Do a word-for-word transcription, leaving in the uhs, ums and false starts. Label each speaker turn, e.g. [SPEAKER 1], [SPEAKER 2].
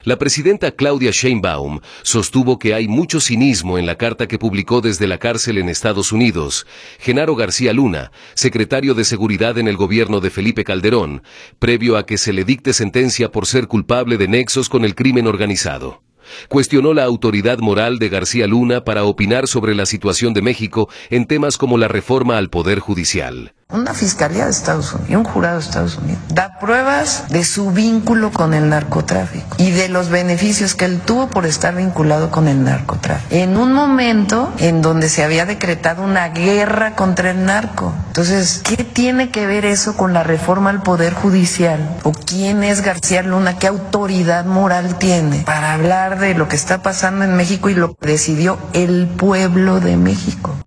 [SPEAKER 1] La presidenta Claudia Sheinbaum sostuvo que hay mucho cinismo en la carta que publicó desde la cárcel en Estados Unidos Genaro García Luna, secretario de Seguridad en el gobierno de Felipe Calderón, previo a que se le dicte sentencia por ser culpable de nexos con el crimen organizado. Cuestionó la autoridad moral de García Luna para opinar sobre la situación de México en temas como la reforma al Poder Judicial.
[SPEAKER 2] Una fiscalía de Estados Unidos y un jurado de Estados Unidos da pruebas de su vínculo con el narcotráfico y de los beneficios que él tuvo por estar vinculado con el narcotráfico. En un momento en donde se había decretado una guerra contra el narco. Entonces, ¿qué tiene que ver eso con la reforma al Poder Judicial? ¿O quién es García Luna? ¿Qué autoridad moral tiene para hablar de lo que está pasando en México y lo que decidió el pueblo de México?